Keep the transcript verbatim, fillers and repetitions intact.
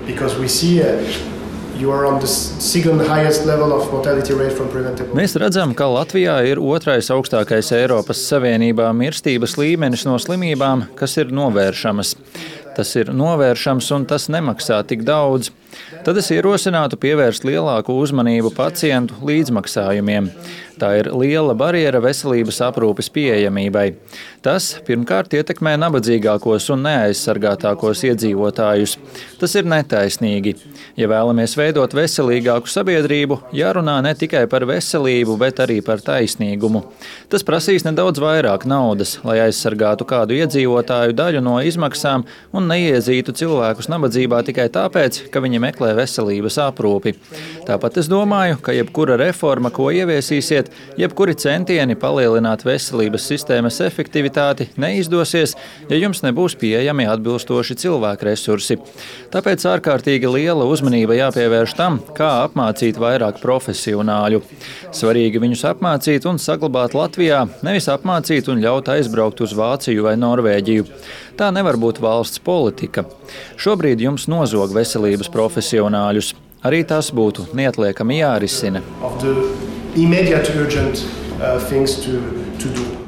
because we see uh, you are on the second highest level of mortality rate from preventable. Mēs redzam, ka Latvijā ir otrais augstākais Eiropas Savienībā mirstības līmenis no slimībām, kas ir novēršamas. Tas ir novēršams un tas nemaksā tik daudz. Tad es ierosinātu pievērst lielāku uzmanību pacientu līdzmaksājumiem. Tā ir liela barjera veselības aprūpes pieejamībai. Tas pirmkārt ietekmē nabadzīgākos un neaizsargātākos iedzīvotājus. Tas ir netaisnīgi. Ja vēlamies veidot veselīgāku sabiedrību, jārunā ne tikai par veselību, bet arī par taisnīgumu. Tas prasīs nedaudz vairāk naudas, lai aizsargātu kādu iedzīvotāju daļu no izmaksām un neiezītu cilvēkus nabadzībā tikai tāpēc, ka viņi meklē veselības aprūpi. Tāpat es domāju, ka jebkura reforma, ko ieviesīsiet, jebkuri centieni palielināt veselības sistēmas efektivitāti neizdosies, ja jums nebūs pieejami atbilstoši cilvēku resursi. Tāpēc ārkārtīgi liela uzmanība jāpievērš tam, kā apmācīt vairāk profesionāļu. Svarīgi viņus apmācīt un saglabāt Latvijā, nevis apmācīt un ļaut aizbraukt uz Vāciju vai Norvēģiju. Tā nevar būt valsts politika. Šobrīd jums nozog veselības profesionāļus. Arī tas būtu neatliekami jārisina. Immediate urgent uh, things to, to do.